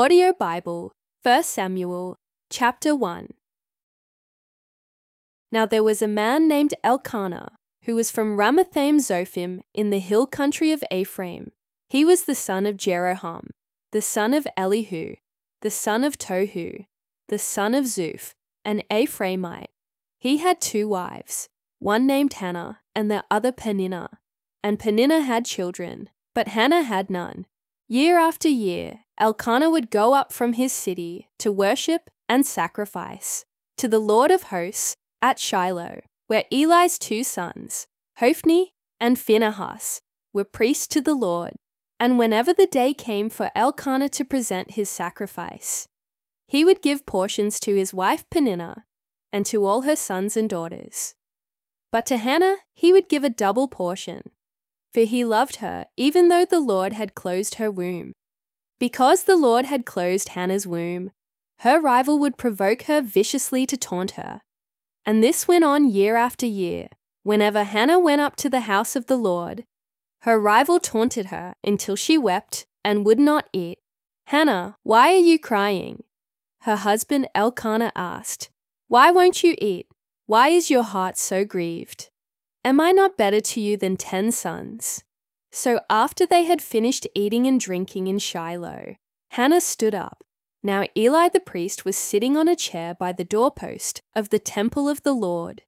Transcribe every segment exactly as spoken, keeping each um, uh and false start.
Audio Bible, First Samuel, chapter one. Now there was a man named Elkanah, who was from Ramathaim Zophim in the hill country of Ephraim. He was the son of Jeroham, the son of Elihu, the son of Tohu, the son of Zuph, an Ephraimite. He had two wives, one named Hannah and the other Peninnah. And Peninnah had children, but Hannah had none. Year after year, Elkanah would go up from his city to worship and sacrifice to the Lord of hosts at Shiloh, where Eli's two sons, Hophni and Phinehas, were priests to the Lord. And whenever the day came for Elkanah to present his sacrifice, he would give portions to his wife Peninnah and to all her sons and daughters. But to Hannah he would give a double portion, for he loved her even though the Lord had closed her womb. Because the Lord had closed Hannah's womb, her rival would provoke her viciously to taunt her. And this went on year after year. Whenever Hannah went up to the house of the Lord, her rival taunted her until she wept and would not eat. "Hannah, why are you crying?" Her husband Elkanah asked. "Why won't you eat? Why is your heart so grieved? Am I not better to you than ten sons?" So after they had finished eating and drinking in Shiloh, Hannah stood up. Now Eli the priest was sitting on a chair by the doorpost of the temple of the Lord.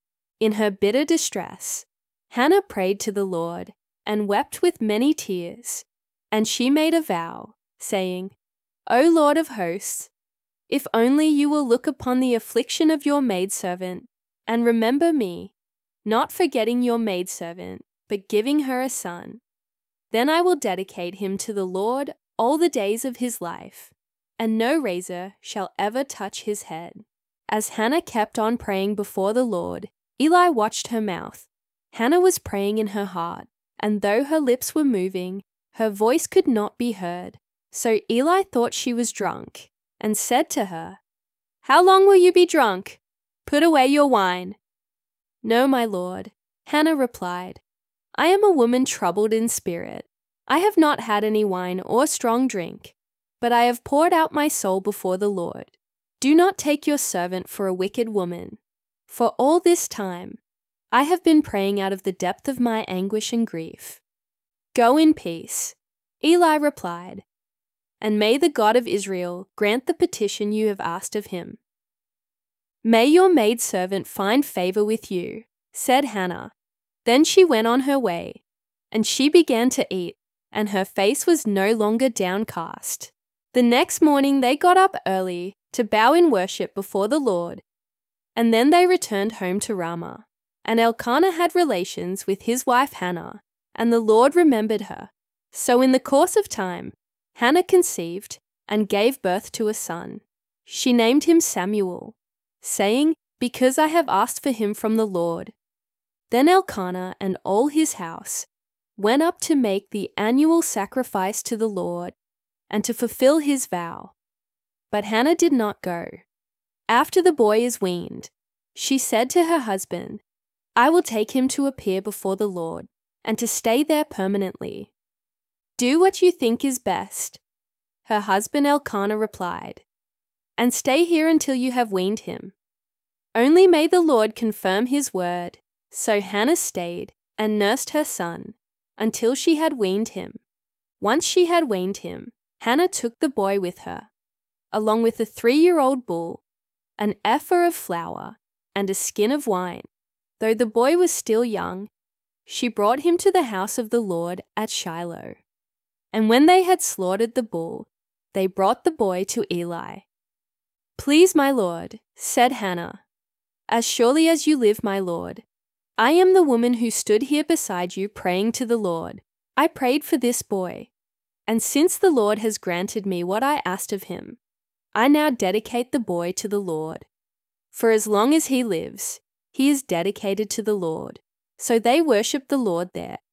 In her bitter distress, Hannah prayed to the Lord and wept with many tears, and she made a vow, saying, "O Lord of hosts, if only you will look upon the affliction of your maidservant and remember me, not forgetting your maidservant, but giving her a son. Then I will dedicate him to the Lord all the days of his life, and no razor shall ever touch his head." As Hannah kept on praying before the Lord, Eli watched her mouth. Hannah was praying in her heart, and though her lips were moving, her voice could not be heard. So Eli thought she was drunk, and said to her, "How long will you be drunk? Put away your wine." "No, my lord," Hannah replied. "I am a woman troubled in spirit. I have not had any wine or strong drink, but I have poured out my soul before the Lord. Do not take your servant for a wicked woman. For all this time, I have been praying out of the depth of my anguish and grief. Go in peace." Eli replied, "And may the God of Israel grant the petition you have asked of him." "May your maidservant find favor with you," said Hannah. Then she went on her way, and she began to eat, and her face was no longer downcast. The next morning they got up early to bow in worship before the Lord, and then they returned home to Ramah. And Elkanah had relations with his wife Hannah, and the Lord remembered her. So in the course of time, Hannah conceived and gave birth to a son. She named him Samuel, saying, "Because I have asked for him from the Lord." Then Elkanah and all his house went up to make the annual sacrifice to the Lord and to fulfill his vow. But Hannah did not go. After the boy is weaned, she said to her husband, "I will take him to appear before the Lord and to stay there permanently. Do what you think is best." Her husband Elkanah replied, "And stay here until you have weaned him. Only may the Lord confirm his word." So Hannah stayed and nursed her son until she had weaned him. Once she had weaned him, Hannah took the boy with her, along with a three-year-old bull, an ephah of flour, and a skin of wine. Though the boy was still young, she brought him to the house of the Lord at Shiloh. And when they had slaughtered the bull, they brought the boy to Eli. "Please, my lord," said Hannah, "as surely as you live, my lord, I am the woman who stood here beside you praying to the Lord. I prayed for this boy, and since the Lord has granted me what I asked of him, I now dedicate the boy to the Lord. For as long as he lives, he is dedicated to the Lord." So they worshipped the Lord there